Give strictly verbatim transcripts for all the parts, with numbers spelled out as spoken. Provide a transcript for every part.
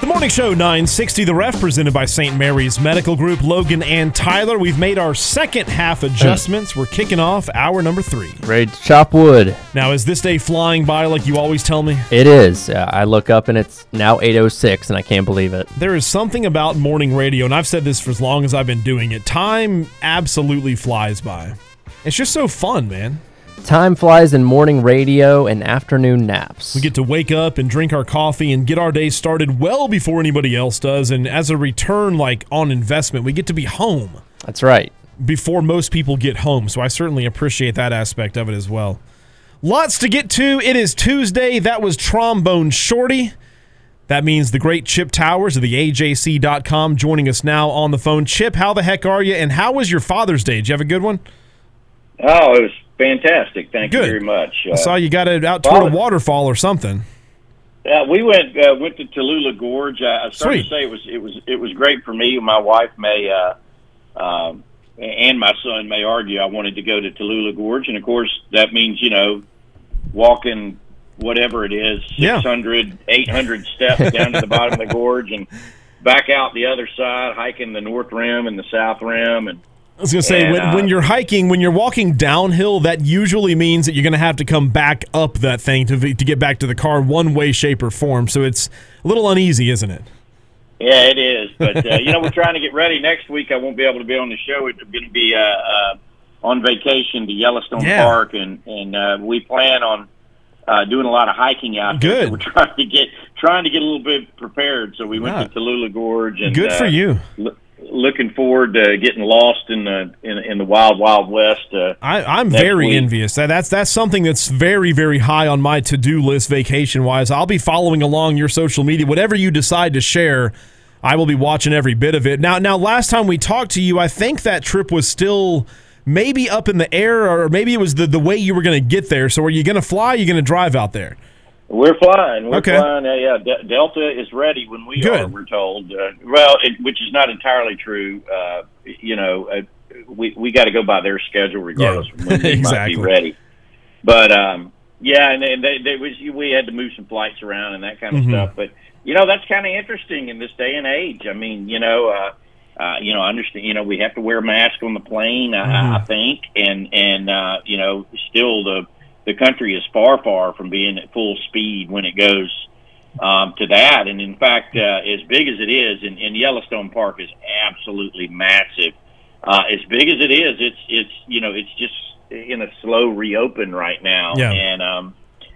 The Morning Show nine sixty The Ref, presented by Saint Mary's Medical Group. Logan and Tyler, we've made our second half adjustments. We're kicking off hour number three. Ready to chop wood. Now, is this day flying by like you always tell me? It is. Uh, I look up and it's now eight oh six, and I can't believe it. There is something about morning radio, and I've said this for as long as I've been doing it. Time absolutely flies by. It's just so fun, man. Time flies in morning radio and afternoon naps. We get to wake up and drink our coffee and get our day started well before anybody else does. And as a return, like on investment, we get to be home. That's right. Before most people get home. So I certainly appreciate that aspect of it as well. Lots to get to. It is Tuesday. That was Trombone Shorty. That means the great Chip Towers of the A J C dot com joining us now on the phone. Chip, how the heck are you? And how was your Father's Day? Did you have a good one? Oh, it was fantastic. Thank Good. you very much. I Uh, saw you got it out toward a waterfall or something. uh, we went uh, went to Tallulah Gorge. I, I started Sweet. to say it was it was it was great for me. My wife may uh, um, and my son may argue I wanted to go to Tallulah Gorge, and of course that means you know walking whatever it is Yeah. six hundred, eight hundred steps down to the bottom of the gorge and back out the other side, hiking the north rim and the south rim, and I was going to say, And, when, uh, when you're hiking, when you're walking downhill, that usually means that you're going to have to come back up that thing to to get back to the car one way, shape, or form. So it's a little uneasy, isn't it? Yeah, it is. But, uh, you know, we're trying to get ready. Next week I won't be able to be on the show. It's going to be uh, uh, on vacation to Yellowstone Yeah. Park, and, and uh, we plan on uh, doing a lot of hiking out there. Good. So we're trying to get trying to get a little bit prepared. So we went Yeah. to Tallulah Gorge. And, Good for uh, you. Lo- looking forward to getting lost in the in, in the wild, wild west. Uh, I, I'm next very week. envious. That, that's that's something that's very, very high on my to-do list vacation-wise. I'll be following along your social media. Whatever you decide to share, I will be watching every bit of it. Now, now, last time we talked to you, I think that trip was still maybe up in the air, or maybe it was the, the way you were going to get there. So are you going to fly or are you going to drive out there? We're flying. We're Okay. flying. Uh, yeah, De- Delta is ready when we Good. are. We're told. Uh, well, it, which is not entirely true. Uh, you know, uh, we we got to go by their schedule regardless Yeah. of when we Exactly. might be ready. But um, yeah, and, and they, they was we had to move some flights around and that kind of Mhm. stuff. But you know, that's kind of interesting in this day and age. I mean, you know. Uh, Uh, you know, I understand. You know, we have to wear a mask on the plane. I, Mhm. I think, and and uh, you know, still the the country is far, far from being at full speed when it goes um, to that. And in fact, uh, as big as it is, and, and Yellowstone Park is absolutely massive. Uh, as big as it is, it's it's you know, it's just in a slow reopen right now. Yeah. And um,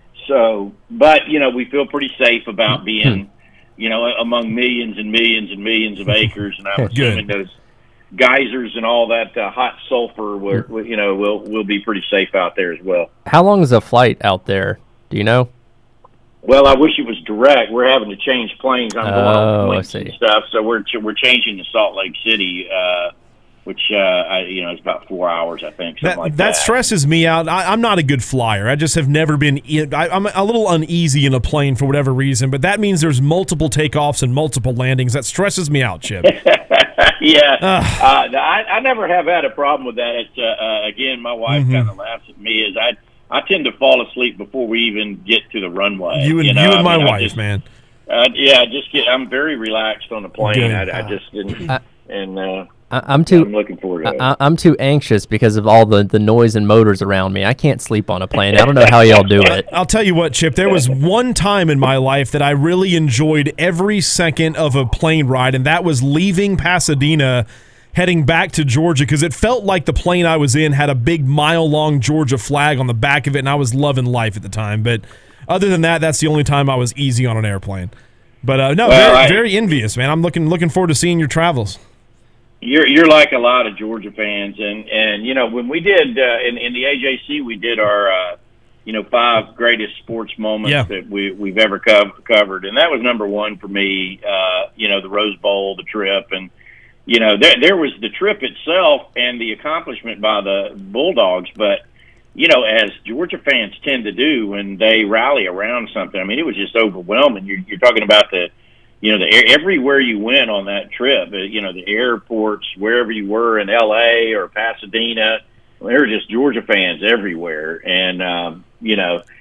so, but you know, we feel pretty safe about being. You know, among millions and millions and millions of acres, and I'm assuming Good. those geysers and all that uh, hot sulfur, will, will, you know, will will be pretty safe out there as well. How long is a flight out there? Do you know? Well, I wish it was direct. We're having to change planes. I'm going Oh, on I links and see. stuff, so we're ch- we're changing to Salt Lake City, uh, which uh, I, you know is about four hours, I think. Something That, like that that. stresses me out. I, I'm not a good flyer. I just have never been. I, I'm a little uneasy in a plane for whatever reason, but that means there's multiple takeoffs and multiple landings. That stresses me out, Chip. yeah, Ugh. uh, I, I never have had a problem with that. It's, uh, uh, again, my wife Mhm. kind of laughs at me. Is I I tend to fall asleep before we even get to the runway. You and you, know? and I my mean, I wife, just- man. Uh, yeah, I just get. I'm very relaxed on the plane. Good. I, I just didn't, I- and uh, I, I'm too. I'm looking forward to it. I, I'm too anxious because of all the, the noise and motors around me. I can't sleep on a plane. I don't know how y'all do it. I'll tell you what, Chip, there was one time in my life that I really enjoyed every second of a plane ride, and that was leaving Pasadena, heading back to Georgia, because it felt like the plane I was in had a big mile-long Georgia flag on the back of it, and I was loving life at the time. But other than that, that's the only time I was easy on an airplane. But uh, no, Well, very, I- very envious, man. I'm looking looking forward to seeing your travels. You're you're like a lot of Georgia fans, and and you know when we did uh, in in the A J C, we did our uh, you know five greatest sports moments Yeah. that we we've ever co- covered, and that was number one for me. Uh, you know the Rose Bowl, the trip, and you know there there was the trip itself and the accomplishment by the Bulldogs, but you know as Georgia fans tend to do when they rally around something, I mean it was just overwhelming. You're you're talking about the You know, the everywhere you went on that trip, uh, you know, the airports, wherever you were in L A or Pasadena, there were just Georgia fans everywhere. And, um, you know,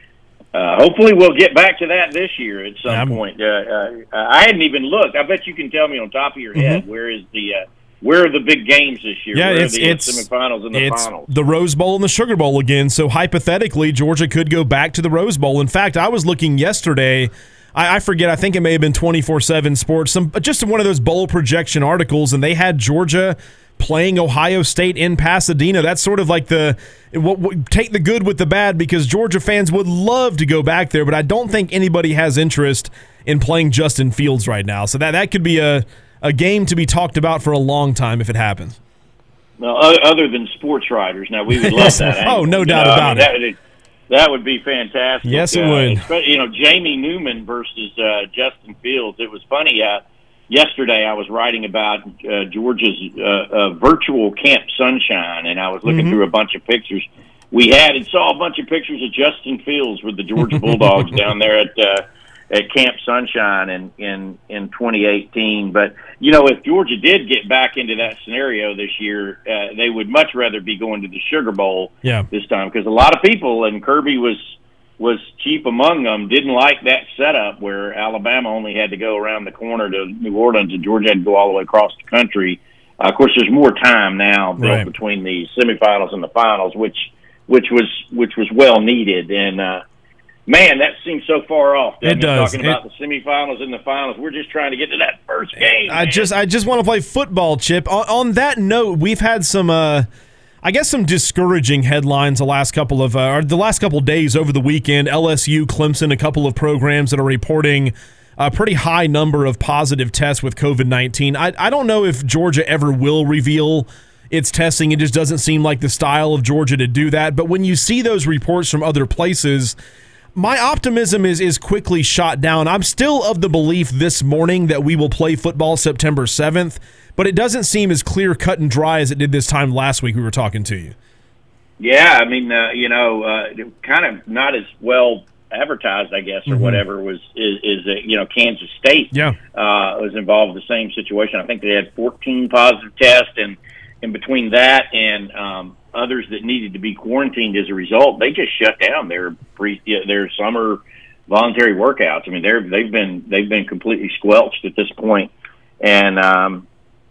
uh, hopefully we'll get back to that this year at some I'm, point. Uh, uh, I hadn't even looked. I bet you can tell me on top of your head mm-hmm. where is the uh, where are the big games this year? Yeah, where it's are the it's semifinals and the it's finals? the Rose Bowl and the Sugar Bowl again. So hypothetically, Georgia could go back to the Rose Bowl. In fact, I was looking yesterday. I, I forget. I think it may have been twenty-four seven Sports, some just one of those bowl projection articles, and they had Georgia playing Ohio State in Pasadena. That's sort of like the what, what, take the good with the bad, because Georgia fans would love to go back there, but I don't think anybody has interest in playing Justin Fields right now. So that that could be a, a game to be talked about for a long time if it happens. Well, other than sports writers, now we would love that. Oh, no doubt you know, about I mean, it. That, that would be fantastic. Yes, it uh, would. You know, Jamie Newman versus uh, Justin Fields. It was funny. Uh, yesterday, I was writing about uh, Georgia's uh, uh, virtual Camp Sunshine, and I was looking mm-hmm. through a bunch of pictures we had and saw a bunch of pictures of Justin Fields with the Georgia Bulldogs down there at uh, at Camp Sunshine in, in, in twenty eighteen. But, you know, if Georgia did get back into that scenario this year, uh, they would much rather be going to the Sugar Bowl yeah. this time, because a lot of people, and Kirby was was chief among them, didn't like that setup where Alabama only had to go around the corner to New Orleans and Georgia had to go all the way across the country. Uh, of course, there's more time now built right. between the semifinals and the finals, which which was which was well needed. And uh, man, that seems so far off. It does. Talking it, about the semifinals and the finals, we're just trying to get to that first game. I man. just I just want to play football, Chip. On, on that note, we've had some. Uh, I guess some discouraging headlines the last couple of uh, or the last couple of days over the weekend. L S U, Clemson, a couple of programs that are reporting a pretty high number of positive tests with COVID nineteen. I I don't know if Georgia ever will reveal its testing. It just doesn't seem like the style of Georgia to do that. But when you see those reports from other places, my optimism is is quickly shot down. I'm still of the belief this morning that we will play football September seventh. But it doesn't seem as clear, cut, and dry as it did this time last week we were talking to you. Yeah, I mean, uh, you know, uh, kind of not as well advertised, I guess, or mm-hmm. whatever, was is, is uh, you know, Kansas State yeah. uh, was involved in the same situation. I think they had fourteen positive tests, and in between that and um, others that needed to be quarantined as a result, they just shut down their pre their summer voluntary workouts. I mean, they're they've been they've been completely squelched at this point, and um,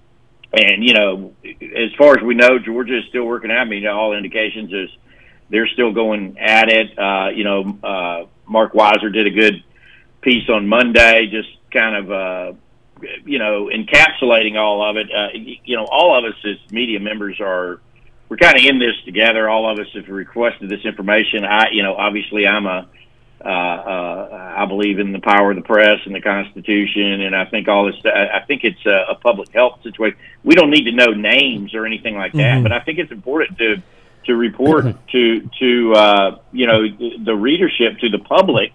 And, you know, as far as we know, Georgia is still working out. I mean, all indications is they're still going at it. Uh, you know, uh, Mark Weiser did a good piece on Monday, just kind of, uh, you know, encapsulating all of it. Uh, you know, all of us as media members are, we're kind of in this together. All of us have requested this information. I, you know, obviously I'm a, Uh, uh, I believe in the power of the press and the Constitution, and I think all this. I think it's a, a public health situation. We don't need to know names or anything like that, mm-hmm. but I think it's important to to report to to uh, you know the readership, to the public,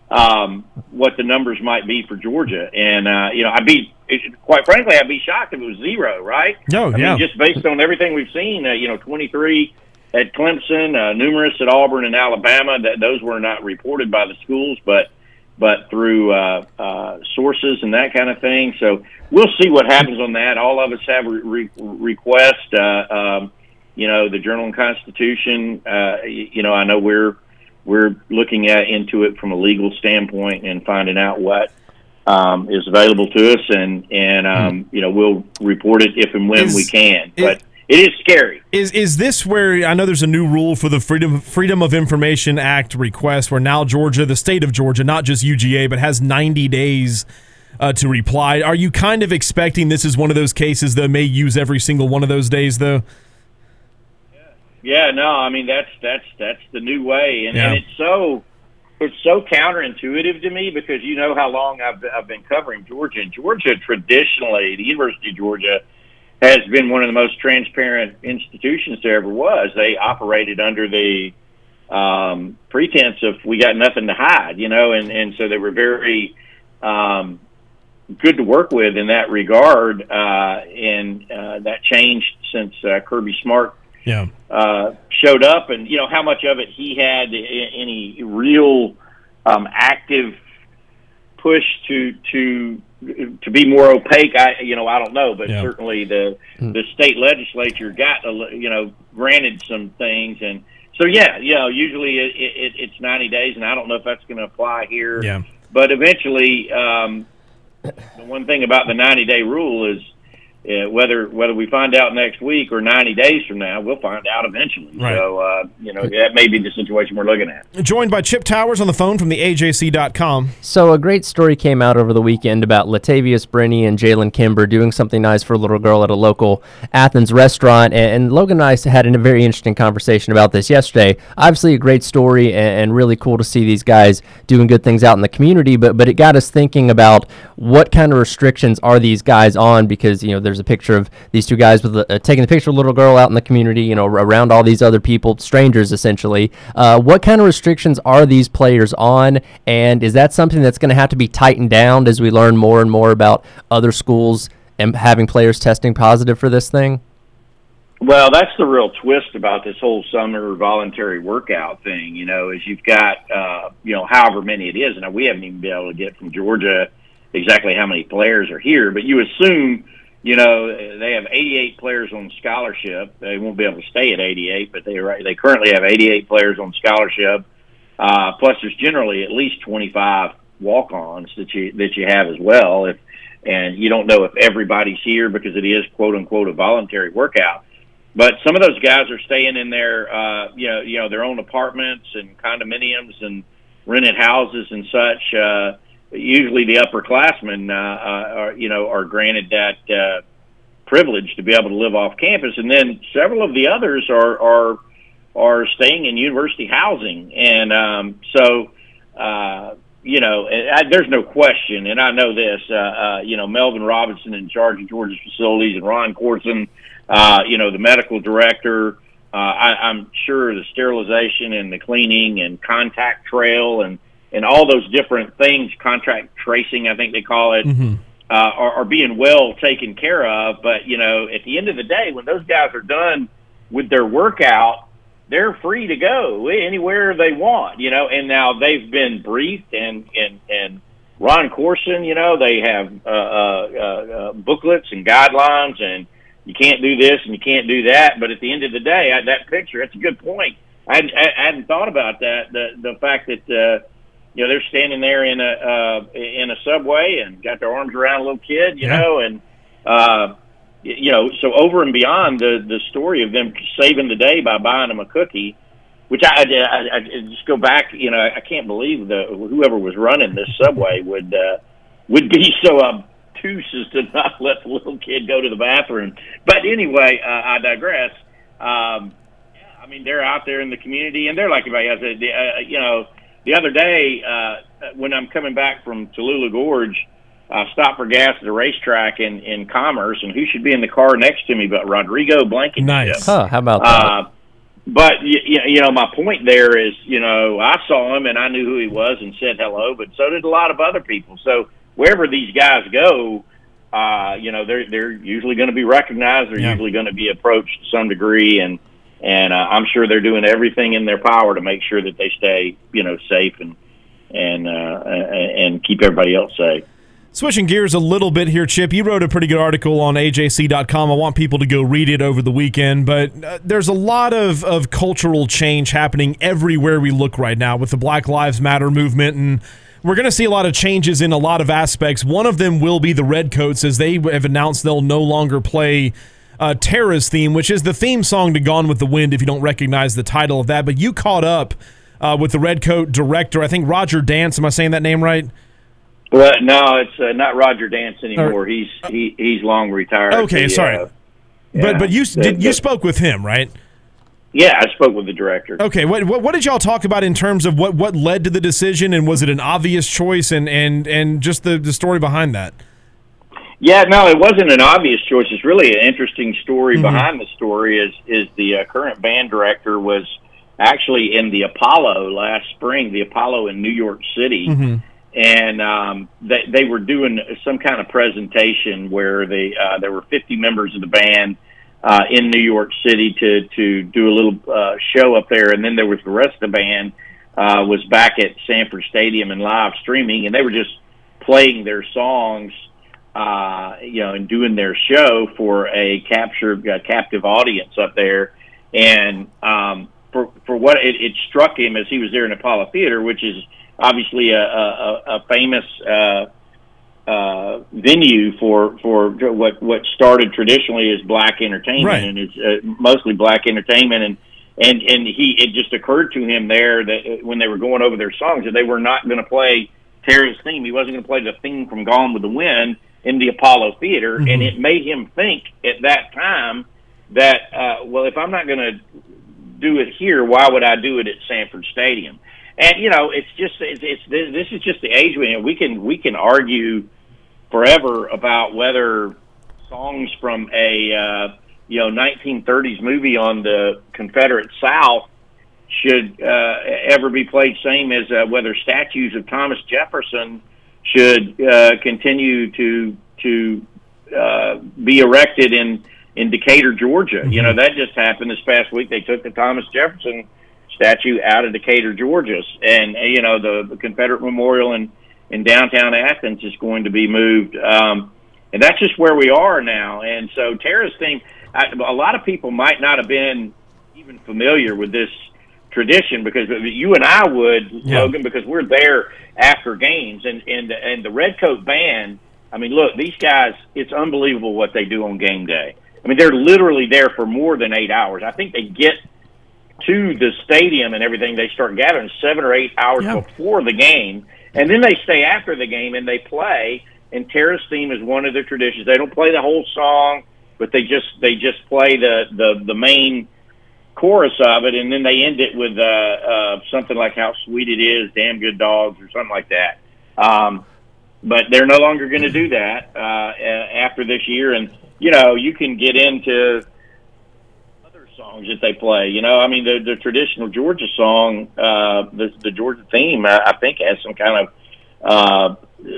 um, what the numbers might be for Georgia. And uh, you know, I'd be quite frankly, I'd be shocked if it was zero. Right? No, I yeah. mean, just based on everything we've seen, uh, you know, twenty-three. At Clemson, uh, numerous at Auburn and Alabama. That those were not reported by the schools, but but through uh, uh, sources and that kind of thing. So we'll see what happens on that. All of us have re- re- requests. Uh, um, you know, the Journal and Constitution. Uh, you, you know, I know we're we're looking at into it from a legal standpoint and finding out what um, is available to us, and and um, you know, we'll report it if and when is, we can. Is, but it is scary. Is is this where, I know there's a new rule for the Freedom Freedom of Information Act request, where now Georgia, the state of Georgia, not just U G A, but has ninety days uh, to reply. Are you kind of expecting this is one of those cases that may use every single one of those days, though? Yeah, no, I mean, that's that's that's the new way, and, yeah. and it's so it's so counterintuitive to me, because you know how long I've I've been covering Georgia, and Georgia traditionally, the University of Georgia, has been one of the most transparent institutions there ever was. They operated under the um, pretense of we got nothing to hide, you know, and, and so they were very um, good to work with in that regard. Uh, and uh, that changed since uh, Kirby Smart yeah. uh, showed up, and you know how much of it he had, any real um, active push to to. to be more opaque, I you know I don't know, but yeah. certainly the the state legislature got a, you know granted some things, and so yeah, you know, usually it, it, it's ninety days, and I don't know if that's going to apply here. Yeah. But eventually, um, the one thing about the ninety day rule is uh, whether whether we find out next week or ninety days from now, we'll find out eventually. Right. So, uh, you know, that may be the situation we're looking at. Joined by Chip Towers on the phone from the A J C dot com. So a great story came out over the weekend about Latavius Brinney and Jalen Kimber doing something nice for a little girl at a local Athens restaurant. And, and Logan and I had a very interesting conversation about this yesterday. Obviously a great story and, and really cool to see these guys doing good things out in the community. But but it got us thinking about what kind of restrictions are these guys on, because, you know, there's a picture of these two guys with a, uh, taking a picture of a little girl out in the community, you know, around all these other people, strangers essentially. Uh, what kind of restrictions are these players on, and is that something that's going to have to be tightened down as we learn more and more about other schools and having players testing positive for this thing? Well, that's the real twist about this whole summer voluntary workout thing, you know, is you've got, uh, you know, however many it is. Now, we haven't even been able to get from Georgia exactly how many players are here, but you assume, you know, they have eighty-eight players on scholarship. They won't be able to stay at eighty-eight, but they they currently have eighty-eight players on scholarship. Uh, plus, there's generally at least twenty-five walk-ons that you that you have as well. If and you don't know if everybody's here because it is quote unquote a voluntary workout. But some of those guys are staying in their uh, you know you know their own apartments and condominiums and rented houses and such. Uh, Usually, the upperclassmen, uh, uh, are, you know, are granted that uh, privilege to be able to live off campus, and then several of the others are are are staying in university housing, and um, so uh, you know, I, there's no question, and I know this. Uh, uh, you know, Melvin Robinson in charge of Georgia's facilities, and Ron Corson, uh, you know, the medical director. Uh, I, I'm sure the sterilization and the cleaning and contact trail and and all those different things, contract tracing, I think they call it, mm-hmm. uh, are, are being well taken care of. But, you know, at the end of the day, when those guys are done with their workout, they're free to go anywhere they want, you know. And now they've been briefed, and, and, and Ron Corson, you know, they have uh, uh, uh, booklets and guidelines, and you can't do this and you can't do that. But at the end of the day, I, that picture, that's a good point. I, I, I hadn't thought about that, the, the fact that uh, – you know, they're standing there in a uh, in a subway and got their arms around a little kid, you yeah. know, and uh, you know, so over and beyond the the story of them saving the day by buying them a cookie, which I, I, I just go back, you know, I can't believe the whoever was running this subway would uh, would be so obtuse as to not let the little kid go to the bathroom. But anyway, uh, I digress. Um, yeah, I mean, they're out there in the community, and they're like everybody else. Uh, you know. The other day, uh, when I'm coming back from Tallulah Gorge, I stopped for gas at a racetrack in, in Commerce, and who should be in the car next to me but Rodrigo Blankenship. Nice. Huh, how about that? Uh, but, you, you know, my point there is, you know, I saw him and I knew who he was and said hello, but so did a lot of other people. So wherever these guys go, uh, you know, they're, they're usually going to be recognized. They're yeah. usually going to be approached to some degree, and And uh, I'm sure they're doing everything in their power to make sure that they stay, you know, safe and and uh, and keep everybody else safe. Switching gears a little bit here, Chip, you wrote a pretty good article on A J C dot com. I want people to go read it over the weekend, but uh, there's a lot of, of cultural change happening everywhere we look right now with the Black Lives Matter movement, and we're going to see a lot of changes in a lot of aspects. One of them will be the Redcoats, as they have announced they'll no longer play Uh, Tara's theme, which is the theme song to Gone with the Wind, if you don't recognize the title of that. But you caught up uh, with the Redcoat director, I think Roger Dance. Am I saying that name right? Well, no, it's uh, not Roger Dance anymore. Or, he's he, he's long retired. Okay, the, sorry. Uh, but yeah, but you the, did you the, spoke with him, right? Yeah, I spoke with the director. Okay, what, what what did y'all talk about in terms of what, what led to the decision, and was it an obvious choice, and and, and just the, the story behind that? Yeah, no, it wasn't an obvious choice. It's really an interesting story. Mm-hmm. Behind the story is is the uh, current band director was actually in the Apollo last spring, the Apollo in New York City, mm-hmm. and um, they they were doing some kind of presentation where they uh, there were fifty members of the band uh, in New York City to to do a little uh, show up there, and then there was the rest of the band uh, was back at Sanford Stadium and live streaming, and they were just playing their songs. Uh, you know, and doing their show for a captured, uh, captive audience up there. And, um, for for what it, it struck him as he was there in Apollo Theater, which is obviously a, a, a famous uh, uh, venue for for what what started traditionally as black entertainment, right. and it's uh, mostly black entertainment. And and and he it just occurred to him there that when they were going over their songs that they were not going to play Tara's theme. He wasn't going to play the theme from Gone with the Wind in the Apollo Theater, mm-hmm. and it made him think at that time that uh, well, if I'm not going to do it here, why would I do it at Sanford Stadium? And you know, it's just it's, it's this is just the age we we can we can argue forever about whether songs from a uh, you know nineteen thirties movie on the Confederate South should uh, ever be played, same as uh, whether statues of Thomas Jefferson should uh, continue to to uh, be erected in in Decatur, Georgia. Mm-hmm. You know, that just happened this past week. They took the Thomas Jefferson statue out of Decatur, Georgia, and you know the, the Confederate Memorial in, in downtown Athens is going to be moved, um, and that's just where we are now. And so Tara's theme, I, a lot of people might not have been even familiar with this tradition because you and I would, yeah. Logan, because we're there after games, and and and the Redcoat Band. I mean, look, these guys, it's unbelievable what they do on game day. I mean, they're literally there for more than eight hours. I think they get to the stadium and everything, they start gathering seven or eight hours yeah. before the game, and then they stay after the game and they play. And Tara's theme is one of their traditions. They don't play the whole song, but they just they just play the the, the main chorus of it, and then they end it with uh, uh, something like "How Sweet It Is," "Damn Good Dogs," or something like that. Um, but they're no longer going to do that uh, after this year, and you know you can get into songs that they play. You know, I mean, the, the traditional Georgia song, uh, the, the Georgia theme, I, I think has some kind of uh,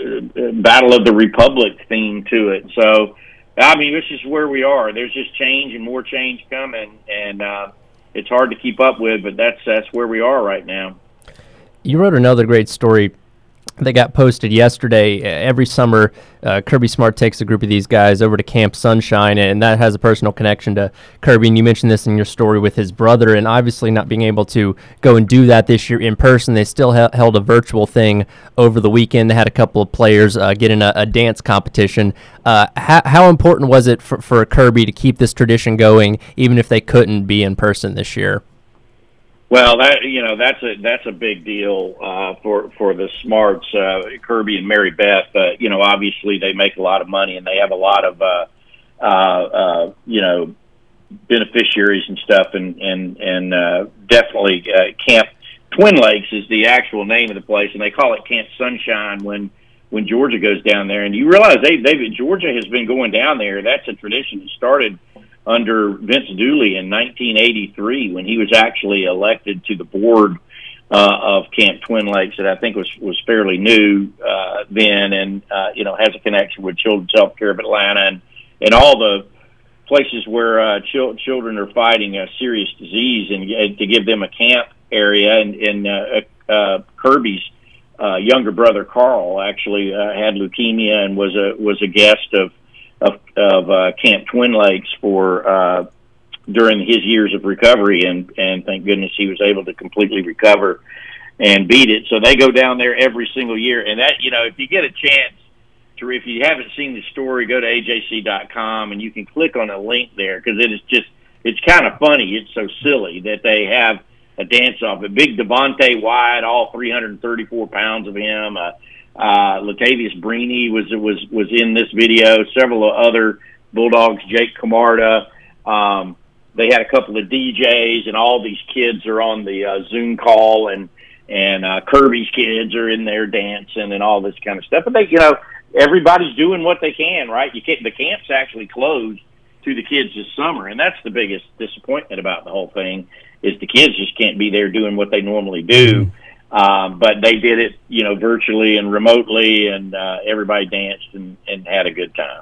Battle of the Republic theme to it. So, I mean, this is where we are. There's just change and more change coming, and uh, it's hard to keep up with, but that's that's where we are right now. You wrote another great story that got posted yesterday. Every summer, uh, Kirby Smart takes a group of these guys over to Camp Sunshine, and that has a personal connection to Kirby. And you mentioned this in your story with his brother, and obviously not being able to go and do that this year in person, they still he- held a virtual thing over the weekend. They had a couple of players uh, get in a, a dance competition. Uh, how, how important was it for, for Kirby to keep this tradition going, even if they couldn't be in person this year? Well, that you know that's a that's a big deal uh, for for the Smarts, uh, Kirby and Mary Beth. Uh, you know, obviously they make a lot of money and they have a lot of uh, uh, uh, you know beneficiaries and stuff, and and and uh, definitely uh, Camp Twin Lakes is the actual name of the place, and they call it Camp Sunshine when when Georgia goes down there. And you realize they they Georgia has been going down there. That's a tradition that started under Vince Dooley in nineteen eighty-three when he was actually elected to the board uh, of Camp Twin Lakes, that I think was, was fairly new uh, then, and uh, you know has a connection with Children's Healthcare of Atlanta and, and all the places where uh, ch- children are fighting a serious disease, and, and to give them a camp area. And, and uh, uh, Kirby's uh, younger brother Carl actually uh, had leukemia and was a was a guest of of, of uh, Camp Twin Lakes for uh, during his years of recovery, and, and thank goodness he was able to completely recover and beat it. So they go down there every single year, and that, you know, if you get a chance to, if you haven't seen the story, go to A J C dot com and you can click on a link there, because it is just, it's kind of funny. It's so silly that they have a dance off. A big Devontae Wyatt, all three hundred thirty-four pounds of him. Uh, Uh, Latavius Brini was was was in this video. Several other Bulldogs, Jake Camarda. Um, they had a couple of D Js, and all these kids are on the uh, Zoom call, and and uh, Kirby's kids are in there dancing and all this kind of stuff. But they, you know, everybody's doing what they can, right? You can't. The camp's actually closed to the kids this summer, and that's the biggest disappointment about the whole thing, is the kids just can't be there doing what they normally do. Um, but they did it, you know, virtually and remotely, and uh, everybody danced and, and had a good time.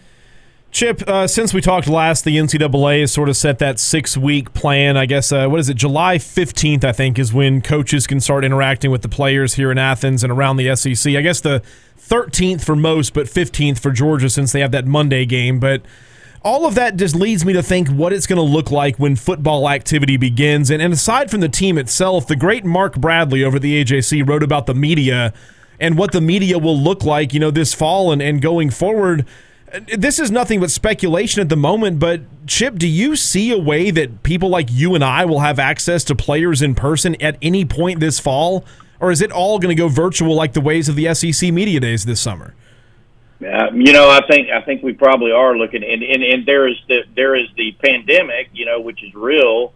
Chip, uh, since we talked last, the N C double A has sort of set that six-week plan. I guess, uh, what is it, July fifteenth, I think, is when coaches can start interacting with the players here in Athens and around the S E C. I guess the thirteenth for most, but fifteenth for Georgia, since they have that Monday game. But all of that just leads me to think what it's going to look like when football activity begins. And, and aside from the team itself, the great Mark Bradley over at the A J C wrote about the media and what the media will look like, you know, this fall and, and going forward. This is nothing but speculation at the moment, but Chip, do you see a way that people like you and I will have access to players in person at any point this fall? Or is it all going to go virtual like the ways of the S E C Media Days this summer? Uh, you know, I think I think we probably are looking, and, and, and there is the there is the pandemic, you know, which is real,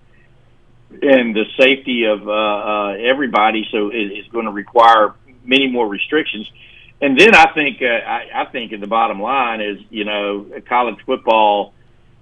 and the safety of uh, uh, everybody, so it is going to require many more restrictions. And then I think uh, I, I think the bottom line is, you know, college football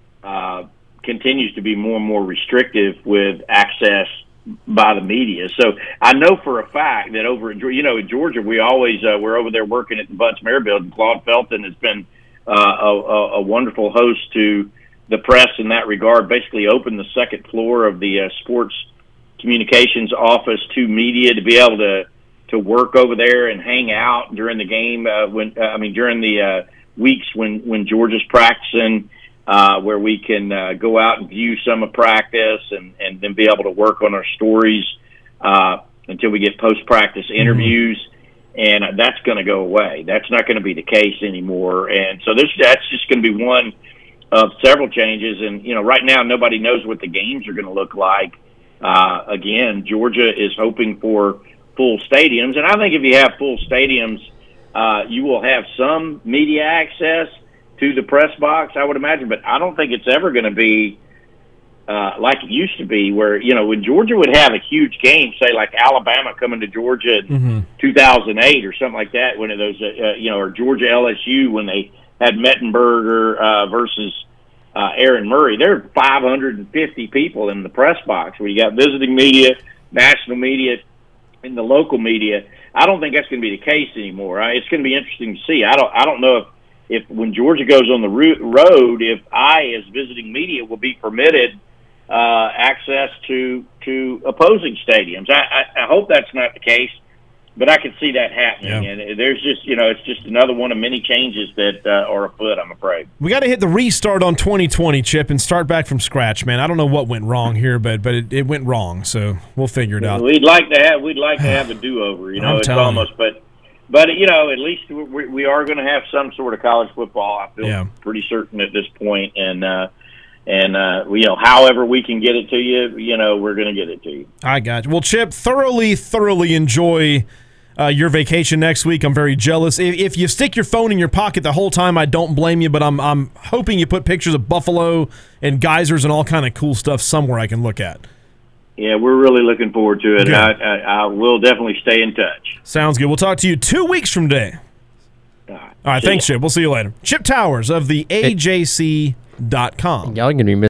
uh, continues to be more and more restrictive with access by the media. So I know for a fact that over in, you know, in Georgia, we always uh, we're over there working at the Butts Mayer Building. Claude Felton has been uh, a, a wonderful host to the press in that regard. Basically, opened the second floor of the uh, sports communications office to media to be able to. to work over there and hang out during the game, uh, when uh, I mean during the uh, weeks when, when Georgia's practicing, uh, where we can uh, go out and view some of practice and, and then be able to work on our stories uh, until we get post-practice interviews. Mm-hmm. And that's going to go away. That's not going to be the case anymore. And so this, that's just going to be one of several changes. And, you know, right now nobody knows what the games are going to look like. Uh, again, Georgia is hoping for full stadiums, and I think if you have full stadiums, uh, you will have some media access to the press box, I would imagine, but I don't think it's ever going to be uh, like it used to be, where, you know, when Georgia would have a huge game, say like Alabama coming to Georgia in mm-hmm. two thousand eight or something like that, when those, uh, you know, or Georgia L S U when they had Mettenberger uh, versus uh, Aaron Murray. There are five hundred fifty people in the press box where you got visiting media, national media, in the local media. I don't think that's going to be the case anymore. It's going to be interesting to see. I don't. I don't know if, if when Georgia goes on the road, if I, as visiting media, will be permitted uh, access to to opposing stadiums. I, I, I hope that's not the case, but I can see that happening. Yeah. And there's just, you know, it's just another one of many changes that uh, are afoot, I'm afraid. We got to hit the restart on twenty twenty, Chip, and start back from scratch, man. I don't know what went wrong here, but but it, it went wrong, so we'll figure it out. We'd like to have we'd like to have a do-over, you know. I'm it's almost, you. but but you know, at least we, we are going to have some sort of college football. I feel yeah. pretty certain at this point, and uh, and uh, you know, however we can get it to you, you know, we're going to get it to you. I got you. Well, Chip, thoroughly, thoroughly enjoy Uh, your vacation next week. I'm very jealous. If, if you stick your phone in your pocket the whole time, I don't blame you, but I'm I'm hoping you put pictures of buffalo and geysers and all kind of cool stuff somewhere I can look at. Yeah, we're really looking forward to it. I, I, I will definitely stay in touch. Sounds good. We'll talk to you two weeks from today. All right, all right thanks, ya. Chip. We'll see you later. Chip Towers of the A J C dot com. Y'all are going to be